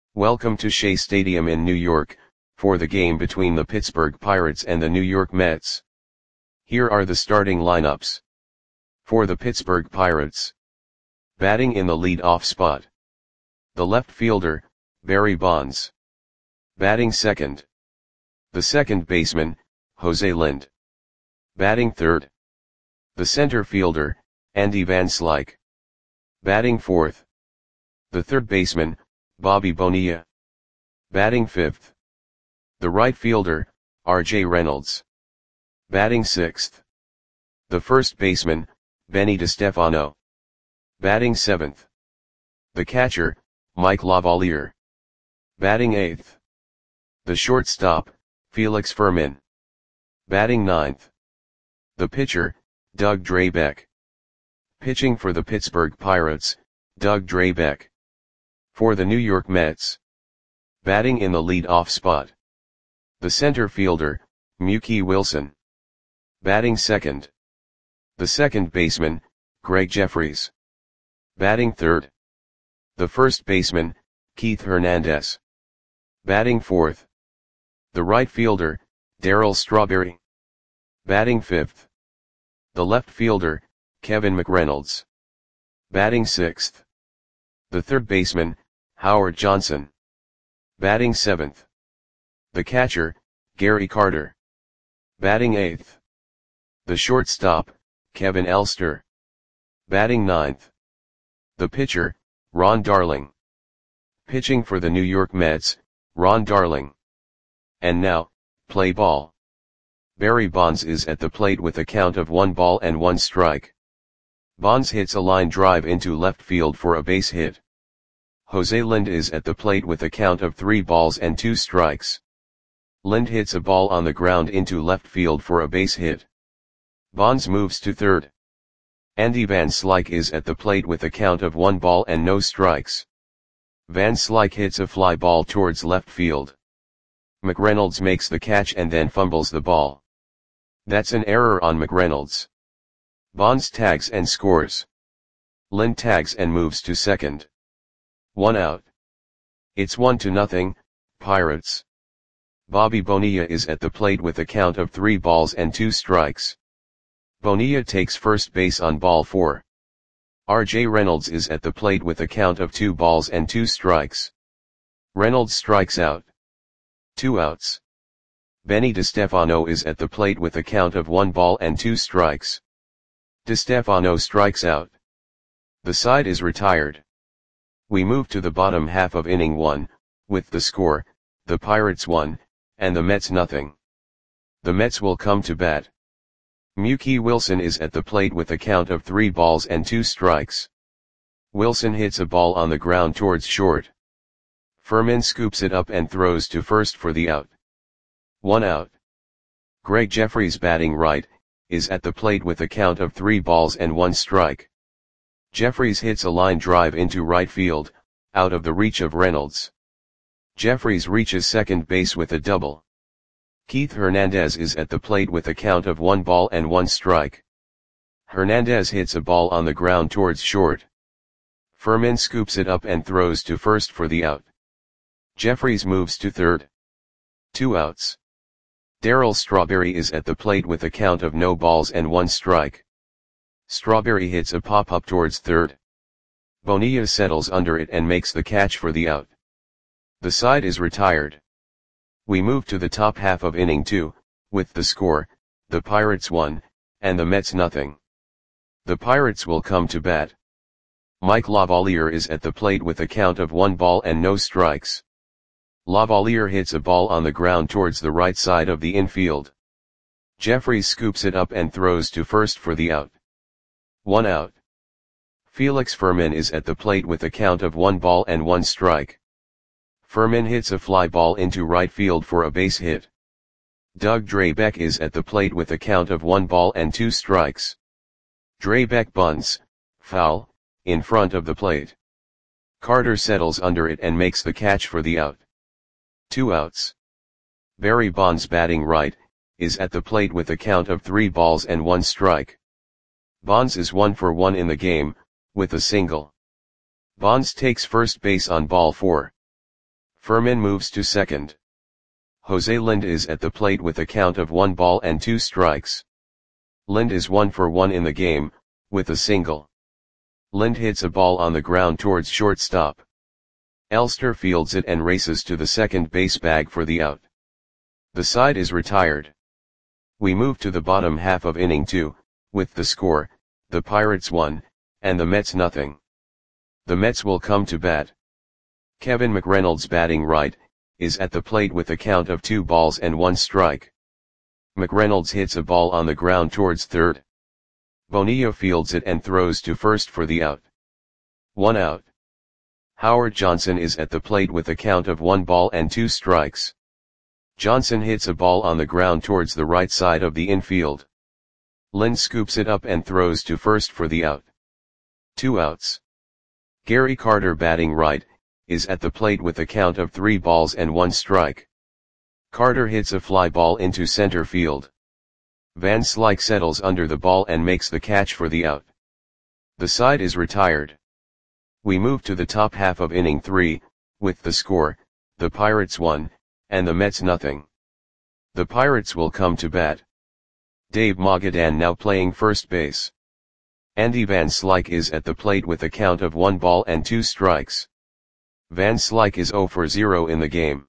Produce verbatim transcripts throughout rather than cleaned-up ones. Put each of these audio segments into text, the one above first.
Welcome to Shea Stadium in New York, for the game between the Pittsburgh Pirates and the New York Mets. Here are the starting lineups. For the Pittsburgh Pirates. Batting in the lead-off spot. The left fielder, Barry Bonds. Batting second. The second baseman, Jose Lind. Batting third. The center fielder, Andy Van Slyke. Batting fourth. The third baseman, Bobby Bonilla. Batting fifth. The right fielder, R J Reynolds. Batting sixth. The first baseman, Benny DeStefano. Batting seventh. The catcher, Mike Lavalier. Batting eighth. The shortstop, Felix Fermin. Batting ninth. The pitcher, Doug Drabek. Pitching for the Pittsburgh Pirates, Doug Drabek. For the New York Mets. Batting in the lead-off spot. The center fielder, Mookie Wilson. Batting second. The second baseman, Greg Jeffries. Batting third. The first baseman, Keith Hernandez. Batting fourth. The right fielder, Darryl Strawberry. Batting fifth. The left fielder, Kevin McReynolds. Batting sixth. The third baseman, Howard Johnson. Batting seventh. The catcher, Gary Carter. Batting eighth. The shortstop, Kevin Elster. Batting ninth. The pitcher, Ron Darling. Pitching for the New York Mets, Ron Darling. And now, play ball. Barry Bonds is at the plate with a count of one ball and one strike. Bonds hits a line drive into left field for a base hit. Jose Lind is at the plate with a count of three balls and two strikes. Lind hits a ball on the ground into left field for a base hit. Bonds moves to third. Andy Van Slyke is at the plate with a count of one ball and no strikes. Van Slyke hits a fly ball towards left field. McReynolds makes the catch and then fumbles the ball. That's an error on McReynolds. Bonds tags and scores. Lind tags and moves to second. One out. It's one to nothing, Pirates. Bobby Bonilla is at the plate with a count of three balls and two strikes. Bonilla takes first base on ball four. R J Reynolds is at the plate with a count of two balls and two strikes. Reynolds strikes out. Two outs. Benny DeStefano is at the plate with a count of one ball and two strikes. DeStefano strikes out. The side is retired. We move to the bottom half of inning one, with the score, the Pirates one, and the Mets nothing. The Mets will come to bat. Mookie Wilson is at the plate with a count of three balls and two strikes. Wilson hits a ball on the ground towards short. Fermin scoops it up and throws to first for the out. One out. Greg Jeffries, batting right, is at the plate with a count of three balls and one strike. Jeffries hits a line drive into right field, out of the reach of Reynolds. Jeffries reaches second base with a double. Keith Hernandez is at the plate with a count of one ball and one strike. Hernandez hits a ball on the ground towards short. Fermin scoops it up and throws to first for the out. Jeffries moves to third. Two outs. Darryl Strawberry is at the plate with a count of no balls and one strike. Strawberry hits a pop-up towards third. Bonilla settles under it and makes the catch for the out. The side is retired. We move to the top half of inning two, with the score, the Pirates one, and the Mets nothing. The Pirates will come to bat. Mike Lavalier is at the plate with a count of one ball and no strikes. Lavalier hits a ball on the ground towards the right side of the infield. Jeffries scoops it up and throws to first for the out. One out. Felix Fermin is at the plate with a count of one ball and one strike. Fermin hits a fly ball into right field for a base hit. Doug Drabek is at the plate with a count of one ball and two strikes. Drabek bunts, foul, in front of the plate. Carter settles under it and makes the catch for the out. Two outs. Barry Bonds, batting right, is at the plate with a count of three balls and one strike. Bonds is one for one in the game, with a single. Bonds takes first base on ball four. Furman moves to second. Jose Lind is at the plate with a count of one ball and two strikes. Lind is one for one in the game, with a single. Lind hits a ball on the ground towards shortstop. Elster fields it and races to the second base bag for the out. The side is retired. We move to the bottom half of inning two, with the score, the Pirates one, and the Mets nothing. The Mets will come to bat. Kevin McReynolds, batting right, is at the plate with a count of two balls and one strike. McReynolds hits a ball on the ground towards third. Bonilla fields it and throws to first for the out. One out. Howard Johnson is at the plate with a count of one ball and two strikes. Johnson hits a ball on the ground towards the right side of the infield. Lind scoops it up and throws to first for the out. Two outs. Gary Carter, batting right, is at the plate with a count of three balls and one strike. Carter hits a fly ball into center field. Van Slyke settles under the ball and makes the catch for the out. The side is retired. We move to the top half of inning three, with the score, the Pirates one, and the Mets nothing. The Pirates will come to bat. Dave Magadan now playing first base. Andy Van Slyke is at the plate with a count of one ball and two strikes. Van Slyke is zero for zero in the game.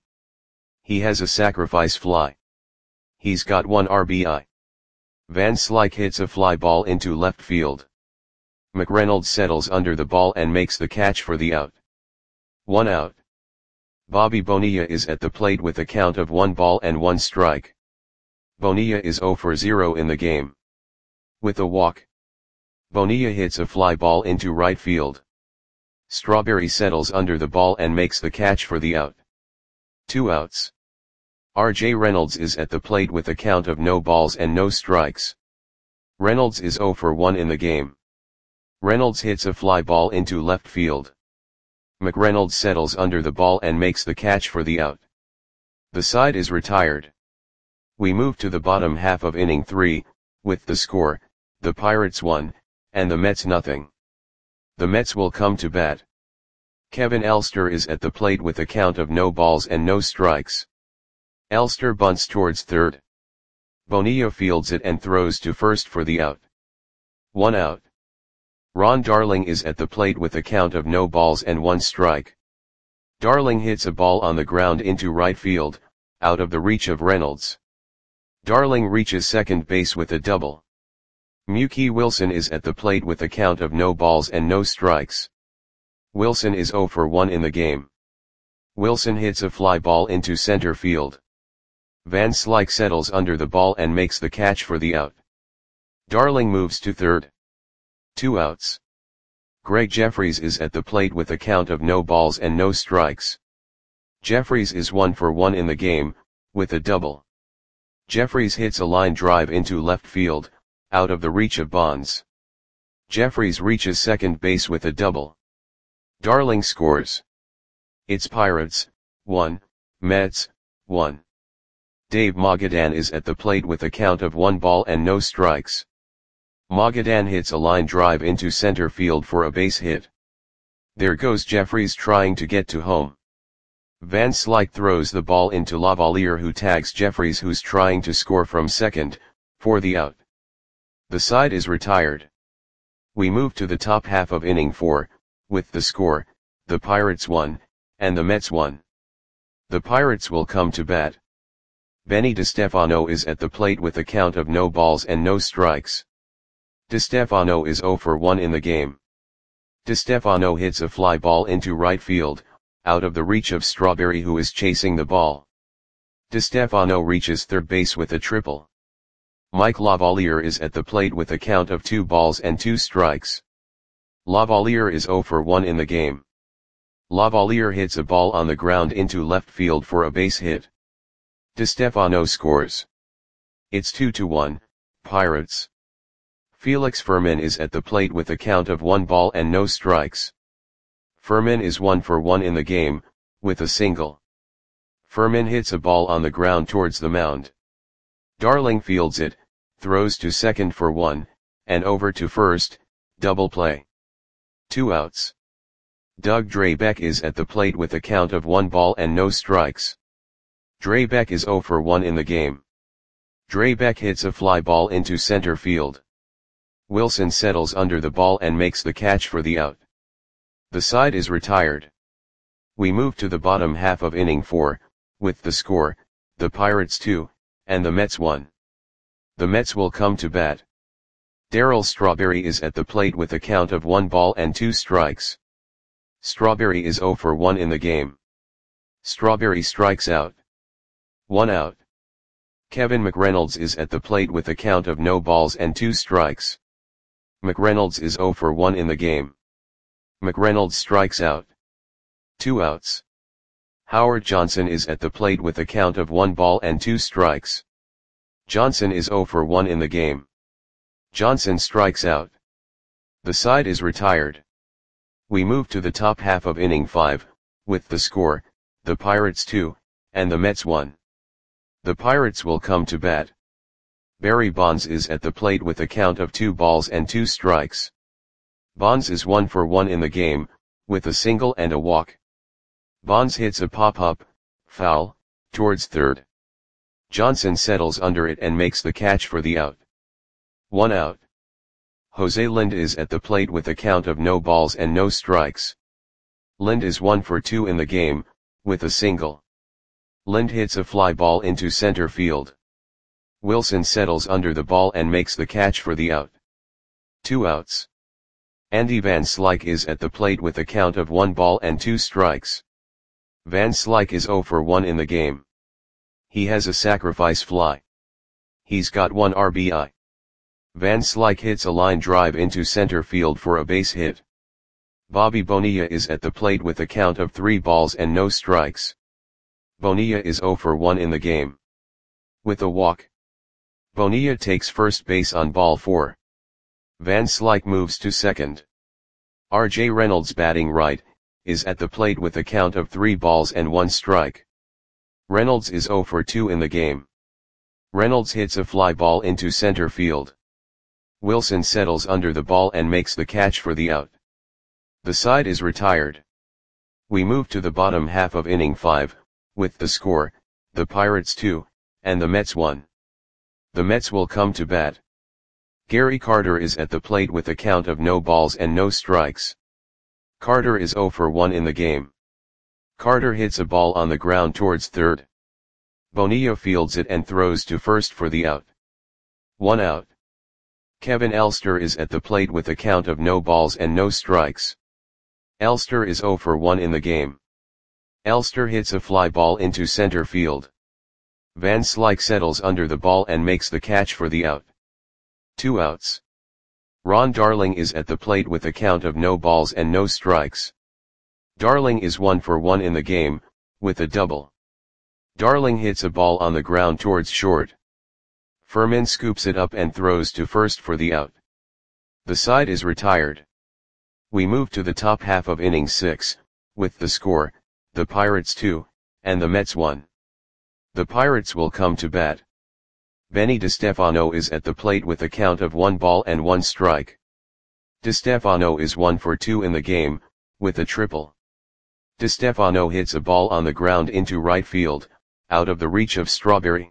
He has a sacrifice fly. He's got one R B I. Van Slyke hits a fly ball into left field. McReynolds settles under the ball and makes the catch for the out. One out. Bobby Bonilla is at the plate with a count of one ball and one strike. Bonilla is zero for zero in the game. With a walk, Bonilla hits a fly ball into right field. Strawberry settles under the ball and makes the catch for the out. Two outs. R J Reynolds is at the plate with a count of no balls and no strikes. Reynolds is zero for one in the game. Reynolds hits a fly ball into left field. McReynolds settles under the ball and makes the catch for the out. The side is retired. We move to the bottom half of inning three, with the score, the Pirates one, and the Mets nothing. The Mets will come to bat. Kevin Elster is at the plate with a count of no balls and no strikes. Elster bunts towards third. Bonilla fields it and throws to first for the out. One out. Ron Darling is at the plate with a count of no balls and one strike. Darling hits a ball on the ground into right field, out of the reach of Reynolds. Darling reaches second base with a double. Mookie Wilson is at the plate with a count of no balls and no strikes. Wilson is zero for one in the game. Wilson hits a fly ball into center field. Van Slyke settles under the ball and makes the catch for the out. Darling moves to third. Two outs. Greg Jeffries is at the plate with a count of no balls and no strikes. Jeffries is one for one in the game, with a double. Jeffries hits a line drive into left field, out of the reach of Bonds. Jeffries reaches second base with a double. Darling scores. It's Pirates, one, Mets, one. Dave Magadan is at the plate with a count of one ball and no strikes. Magadan hits a line drive into center field for a base hit. There goes Jeffries trying to get to home. Van Slyke throws the ball into Lavalier, who tags Jeffries, who's trying to score from second, for the out. The side is retired. We move to the top half of inning four, with the score, the Pirates one, and the Mets one. The Pirates will come to bat. Benny DeStefano is at the plate with a count of no balls and no strikes. DeStefano is zero for one in the game. DeStefano hits a fly ball into right field, out of the reach of Strawberry, who is chasing the ball. DeStefano reaches third base with a triple. Mike Lavalier is at the plate with a count of two balls and two strikes. Lavalier is zero for one in the game. Lavalier hits a ball on the ground into left field for a base hit. DeStefano scores. It's two to one, Pirates. Felix Furman is at the plate with a count of one ball and no strikes. Furman is one for one in the game, with a single. Furman hits a ball on the ground towards the mound. Darling fields it, throws to second for one, and over to first, double play. Two outs. Doug Drabek is at the plate with a count of one ball and no strikes. Drabek is zero for one in the game. Drabek hits a fly ball into center field. Wilson settles under the ball and makes the catch for the out. The side is retired. We move to the bottom half of inning four, with the score, the Pirates two, and the Mets one. The Mets will come to bat. Darryl Strawberry is at the plate with a count of one ball and two strikes. Strawberry is zero for one in the game. Strawberry strikes out. One out. Kevin McReynolds is at the plate with a count of no balls and two strikes. McReynolds is zero for one in the game. McReynolds strikes out. Two outs. Howard Johnson is at the plate with a count of one ball and two strikes. Johnson is zero for one in the game. Johnson strikes out. The side is retired. We move to the top half of inning five, with the score, the Pirates two, and the Mets one. The Pirates will come to bat. Barry Bonds is at the plate with a count of two balls and two strikes. Bonds is one for one in the game, with a single and a walk. Bonds hits a pop-up, foul, towards third. Johnson settles under it and makes the catch for the out. One out. Jose Lind is at the plate with a count of no balls and no strikes. Lind is one for two in the game, with a single. Lind hits a fly ball into center field. Wilson settles under the ball and makes the catch for the out. Two outs. Andy Van Slyke is at the plate with a count of one ball and two strikes. Van Slyke is zero for one in the game. He has a sacrifice fly. He's got one R B I. Van Slyke hits a line drive into center field for a base hit. Bobby Bonilla is at the plate with a count of three balls and no strikes. Bonilla is zero for one in the game. With a walk. Bonilla takes first base on ball four. Van Slyke moves to second. R J Reynolds, batting right, is at the plate with a count of three balls and one strike. Reynolds is zero for two in the game. Reynolds hits a fly ball into center field. Wilson settles under the ball and makes the catch for the out. The side is retired. We move to the bottom half of inning five, with the score, the Pirates two, and the Mets one. The Mets will come to bat. Gary Carter is at the plate with a count of no balls and no strikes. Carter is zero for one in the game. Carter hits a ball on the ground towards third. Bonilla fields it and throws to first for the out. One out. Kevin Elster is at the plate with a count of no balls and no strikes. Elster is zero for one in the game. Elster hits a fly ball into center field. Van Slyke settles under the ball and makes the catch for the out. Two outs. Ron Darling is at the plate with a count of no balls and no strikes. Darling is one for one in the game, with a double. Darling hits a ball on the ground towards short. Furman scoops it up and throws to first for the out. The side is retired. We move to the top half of inning six, with the score, the Pirates two, and the Mets one. The Pirates will come to bat. Benny DeStefano is at the plate with a count of one ball and one strike. DeStefano is one for two in the game, with a triple. DeStefano hits a ball on the ground into right field, out of the reach of Strawberry.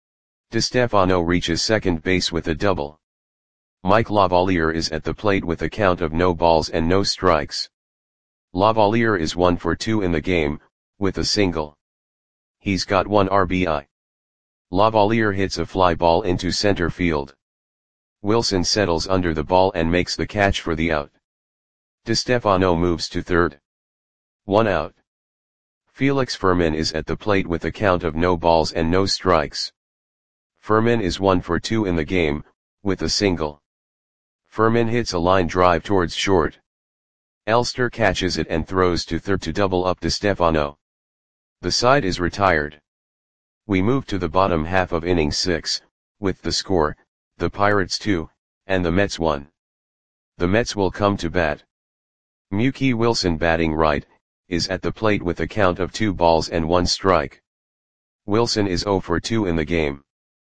DeStefano reaches second base with a double. Mike Lavalier is at the plate with a count of no balls and no strikes. Lavalier is one for two in the game, with a single. He's got one R B I. Lavalier hits a fly ball into center field. Wilson settles under the ball and makes the catch for the out. DeStefano moves to third. One out. Felix Furman is at the plate with a count of no balls and no strikes. Furman is one for two in the game, with a single. Furman hits a line drive towards short. Elster catches it and throws to third to double up DeStefano. The side is retired. We move to the bottom half of inning six, with the score, the Pirates two, and the Mets one. The Mets will come to bat. Mookie Wilson, batting right, is at the plate with a count of two balls and one strike. Wilson is zero for two in the game.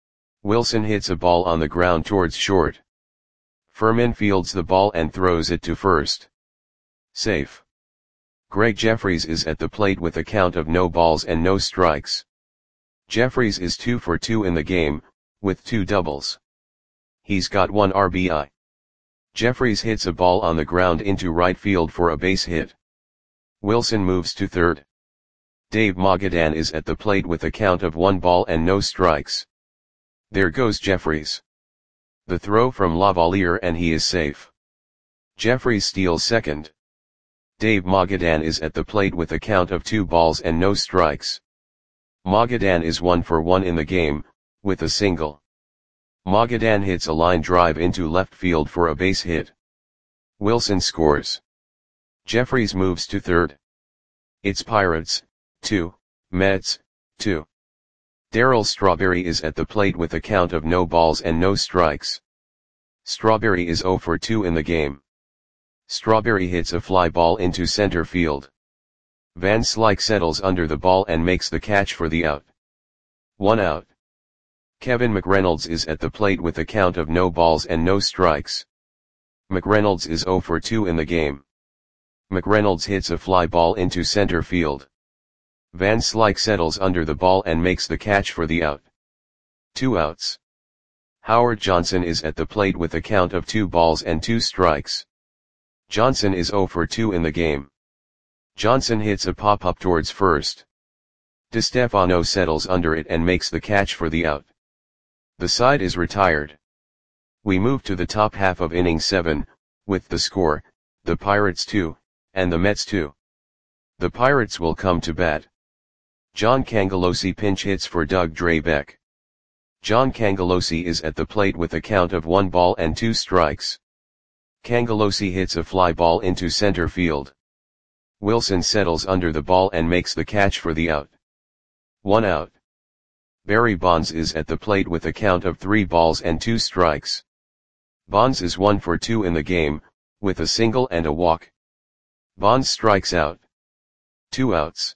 Wilson hits a ball on the ground towards short. Furman fields the ball and throws it to first. Safe. Greg Jeffries is at the plate with a count of no balls and no strikes. Jeffries is two for two in the game, with two doubles. He's got one R B I. Jeffries hits a ball on the ground into right field for a base hit. Wilson moves to third. Dave Magadan is at the plate with a count of one ball and no strikes. There goes Jeffries. The throw from Lavalier and he is safe. Jeffries steals second. Dave Magadan is at the plate with a count of two balls and no strikes. Magadan is one for one in the game, with a single. Magadan hits a line drive into left field for a base hit. Wilson scores. Jeffries moves to third. It's Pirates, two, Mets, two. Darryl Strawberry is at the plate with a count of no balls and no strikes. Strawberry is zero for two in the game. Strawberry hits a fly ball into center field. Van Slyke settles under the ball and makes the catch for the out. One out. Kevin McReynolds is at the plate with a count of no balls and no strikes. McReynolds is zero for two in the game. McReynolds hits a fly ball into center field. Van Slyke settles under the ball and makes the catch for the out. Two outs. Howard Johnson is at the plate with a count of two balls and two strikes. Johnson is zero for two in the game. Johnson hits a pop-up towards first. DeStefano settles under it and makes the catch for the out. The side is retired. We move to the top half of inning seven, with the score, the Pirates two, and the Mets two. The Pirates will come to bat. John Cangelosi pinch hits for Doug Drabek. John Cangelosi is at the plate with a count of one ball and two strikes. Cangelosi hits a fly ball into center field. Wilson settles under the ball and makes the catch for the out. One out. Barry Bonds is at the plate with a count of three balls and two strikes. Bonds is one for two in the game, with a single and a walk. Bonds strikes out. Two outs.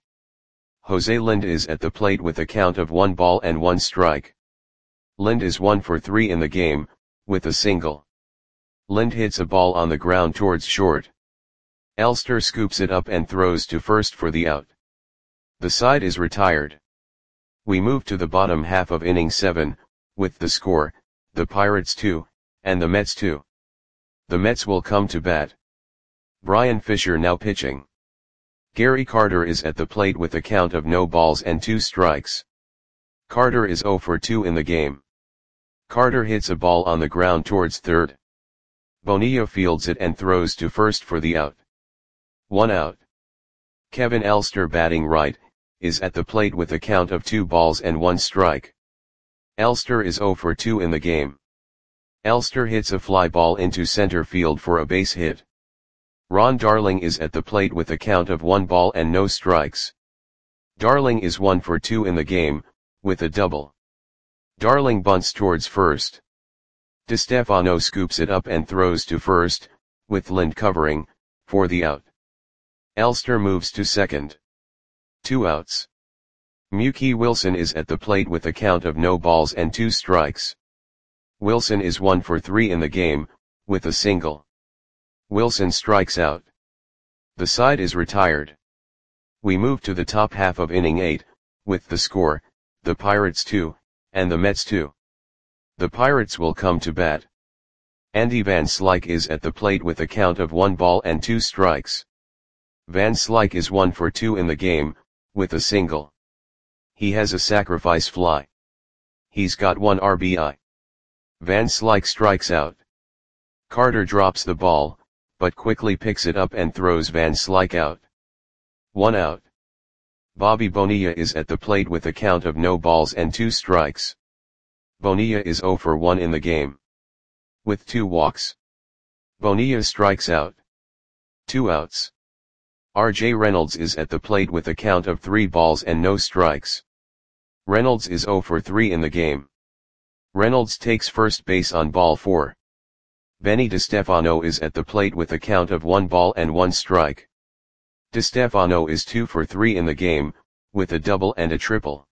Jose Lind is at the plate with a count of one ball and one strike. Lind is one for three in the game, with a single. Lind hits a ball on the ground towards short. Elster scoops it up and throws to first for the out. The side is retired. We move to the bottom half of inning seven, with the score, the Pirates two, and the Mets two. The Mets will come to bat. Brian Fisher now pitching. Gary Carter is at the plate with a count of no balls and two strikes. Carter is zero for two in the game. Carter hits a ball on the ground towards third. Bonilla fields it and throws to first for the out. One out. Kevin Elster batting right, is at the plate with a count of two balls and one strike. Elster is zero for two in the game. Elster hits a fly ball into center field for a base hit. Ron Darling is at the plate with a count of one ball and no strikes. Darling is one for two in the game, with a double. Darling bunts towards first. DeStefano scoops it up and throws to first, with Lind covering, for the out. Elster moves to second. Two outs. Mookie Wilson is at the plate with a count of no balls and two strikes. Wilson is one for three in the game, with a single. Wilson strikes out. The side is retired. We move to the top half of inning eight, with the score, the Pirates two, and the Mets two. The Pirates will come to bat. Andy Van Slyke is at the plate with a count of one ball and two strikes. Van Slyke is one for two in the game, with a single. He has a sacrifice fly. He's got one R B I. Van Slyke strikes out. Carter drops the ball, but quickly picks it up and throws Van Slyke out. One out. Bobby Bonilla is at the plate with a count of no balls and two strikes. Bonilla is zero for one in the game. With two walks. Bonilla strikes out. Two outs. R J Reynolds is at the plate with a count of three balls and no strikes. Reynolds is zero for three in the game. Reynolds takes first base on ball four. Benny DeStefano is at the plate with a count of one ball and one strike. DeStefano is two for three in the game, with a double and a triple.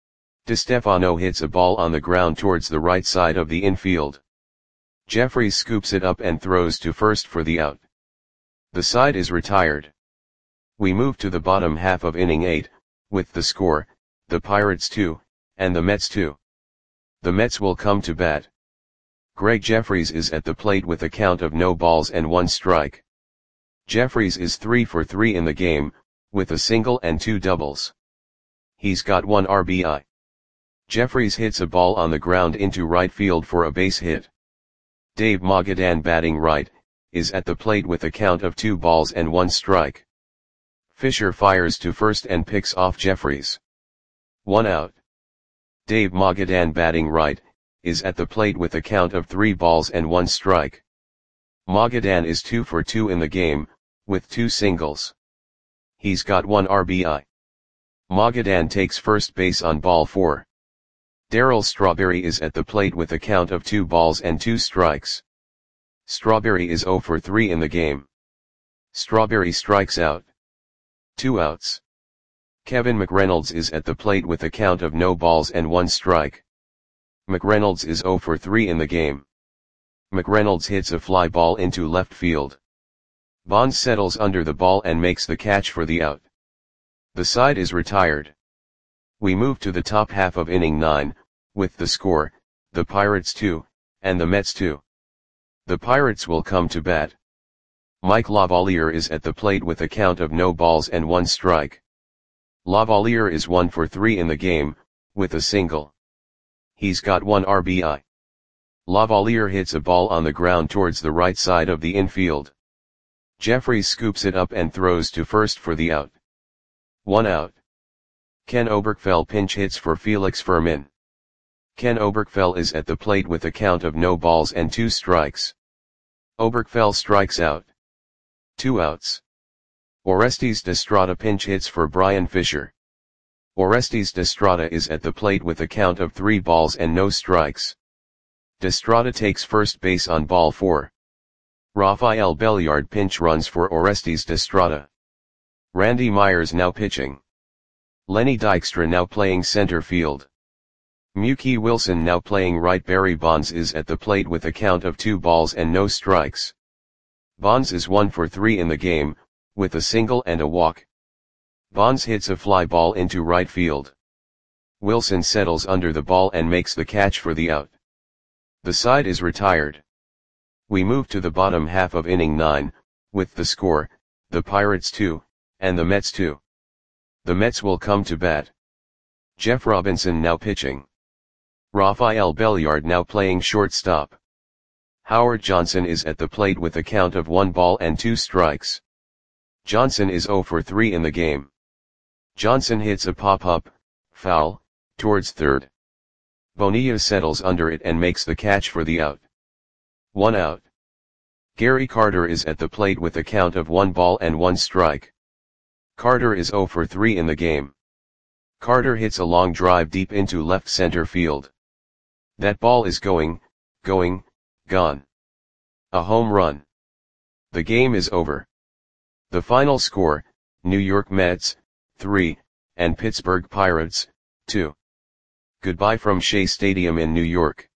DeStefano hits a ball on the ground towards the right side of the infield. Jeffries scoops it up and throws to first for the out. The side is retired. We move to the bottom half of inning eight, with the score, the Pirates two, and the Mets two. The Mets will come to bat. Greg Jefferies is at the plate with a count of no balls and one strike. Jefferies is three for three in the game, with a single and two doubles. He's got one R B I. Jefferies hits a ball on the ground into right field for a base hit. Dave Magadan, batting right, is at the plate with a count of two balls and one strike. Fisher fires to first and picks off Jefferies. One out. Dave Magadan, batting right, is at the plate with a count of three balls and one strike. Magadan is two for two in the game, with two singles. He's got one R B I. Magadan takes first base on ball four. Darryl Strawberry is at the plate with a count of two balls and two strikes. Strawberry is zero for three in the game. Strawberry strikes out. Two outs. Kevin McReynolds is at the plate with a count of no balls and one strike. McReynolds is zero for three in the game. McReynolds hits a fly ball into left field. Bonds settles under the ball and makes the catch for the out. The side is retired. We move to the top half of inning nine, with the score, the Pirates two, and the Mets two. The Pirates will come to bat. Mike Lavalier is at the plate with a count of no balls and one strike. Lavalier is one for three in the game, with a single. He's got one R B I. Lavalier hits a ball on the ground towards the right side of the infield. Jefferies scoops it up and throws to first for the out. One out. Ken Oberkfell pinch hits for Felix Fermin. Ken Oberkfell is at the plate with a count of no balls and two strikes. Oberkfell strikes out. Two outs. Orestes Destrada pinch hits for Brian Fisher. Orestes Destrada is at the plate with a count of three balls and no strikes. Destrada takes first base on ball four. Rafael Belliard pinch runs for Orestes Destrada. Randy Myers now pitching. Lenny Dykstra now playing center field. Mookie Wilson now playing right. Barry Bonds is at the plate with a count of two balls and no strikes. Bonds is one for three in the game, with a single and a walk. Bonds hits a fly ball into right field. Wilson settles under the ball and makes the catch for the out. The side is retired. We move to the bottom half of inning nine, with the score, the Pirates two, and the Mets two. The Mets will come to bat. Jeff Robinson now pitching. Rafael Belliard now playing shortstop. Howard Johnson is at the plate with a count of one ball and two strikes. Johnson is zero for three in the game. Johnson hits a pop-up, foul, towards third. Bonilla settles under it and makes the catch for the out. One out. Gary Carter is at the plate with a count of one ball and one strike. Carter is zero for three in the game. Carter hits a long drive deep into left center field. That ball is going, going, gone. A home run. The game is over. The final score, New York Mets, three, and Pittsburgh Pirates, two. Goodbye from Shea Stadium in New York.